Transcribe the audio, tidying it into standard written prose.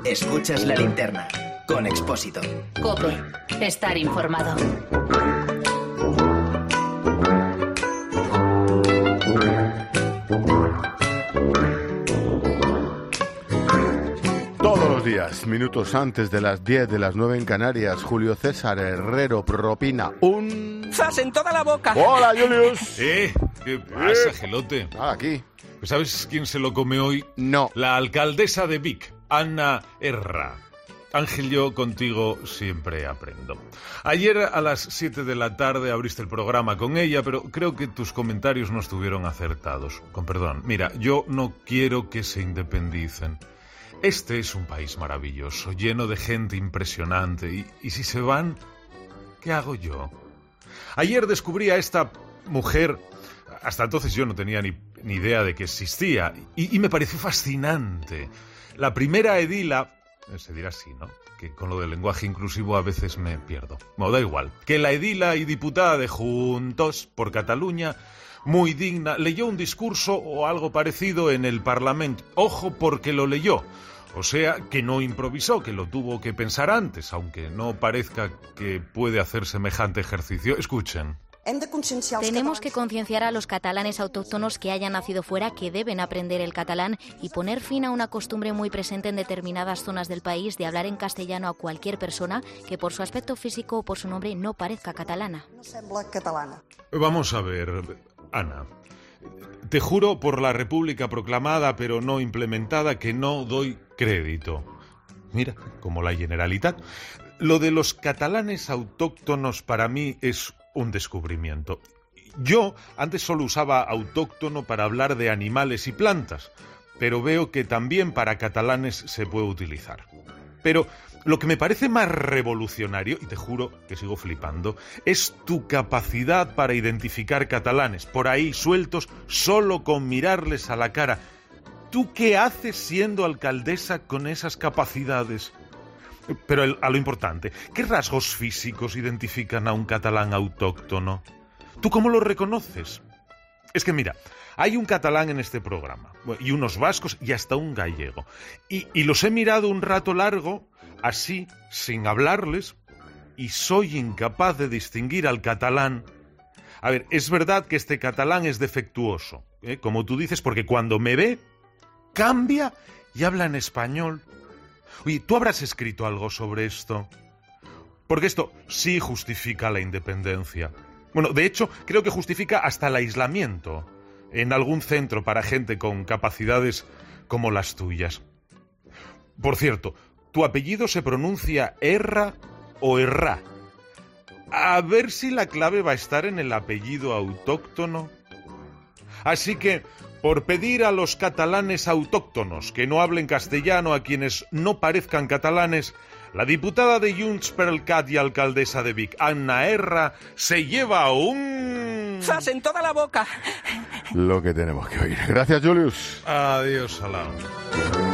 Escuchas La Linterna, con Expósito. COPE. Estar informado. Todos los días, minutos antes de las 10 de las 9 en Canarias, Julio César Herrero propina un... ¡Zas en toda la boca! ¡Hola, Julius! ¿Qué pasa, gelote? Aquí. Pues ¿sabes quién se lo come hoy? No. La alcaldesa de Vic, Anna Erra. Ángel, yo contigo siempre aprendo. Ayer a las 7 de la tarde abriste el programa con ella, pero creo que tus comentarios no estuvieron acertados. Con perdón. Mira, yo no quiero que se independicen. Este es un país maravilloso, lleno de gente impresionante. Y si se van, ¿qué hago yo? Ayer descubrí a esta mujer. Hasta entonces yo no tenía ni idea de que existía. Y me pareció fascinante. La primera edila... Se dirá así, ¿no? Que con lo del lenguaje inclusivo a veces me pierdo. Bueno, da igual. Que la edila y diputada de Juntos por Cataluña, muy digna, leyó un discurso o algo parecido en el Parlamento. Ojo, porque lo leyó. O sea, que no improvisó, que lo tuvo que pensar antes, aunque no parezca que puede hacer semejante ejercicio. Escuchen. Tenemos que concienciar a los catalanes autóctonos que hayan nacido fuera que deben aprender el catalán y poner fin a una costumbre muy presente en determinadas zonas del país de hablar en castellano a cualquier persona que por su aspecto físico o por su nombre no parezca catalana. Vamos a ver, Ana. Te juro por la República proclamada pero no implementada que no doy crédito. Mira, como la Generalitat. Lo de los catalanes autóctonos para mí es un descubrimiento. Yo antes solo usaba autóctono para hablar de animales y plantas, pero veo que también para catalanes se puede utilizar. Pero lo que me parece más revolucionario, y te juro que sigo flipando, es tu capacidad para identificar catalanes, por ahí sueltos, solo con mirarles a la cara. ¿Tú qué haces siendo alcaldesa con esas capacidades? Pero a lo importante, ¿qué rasgos físicos identifican a un catalán autóctono? ¿Tú cómo lo reconoces? Es que mira, hay un catalán en este programa, y unos vascos y hasta un gallego. Y los he mirado un rato largo, así, sin hablarles, y soy incapaz de distinguir al catalán. A ver, es verdad que este catalán es defectuoso, como tú dices, porque cuando me ve, cambia y habla en español. Oye, ¿tú habrás escrito algo sobre esto? Porque esto sí justifica la independencia. Bueno, de hecho, creo que justifica hasta el aislamiento en algún centro para gente con capacidades como las tuyas. Por cierto, ¿tu apellido se pronuncia Erra o Erra? A ver si la clave va a estar en el apellido autóctono. Así que, por pedir a los catalanes autóctonos que no hablen castellano a quienes no parezcan catalanes, la diputada de Junts per el Cat y alcaldesa de Vic, Anna Erra, se lleva un... ¡Zas en toda la boca! Lo que tenemos que oír. Gracias, Julius. Adiós, Salao.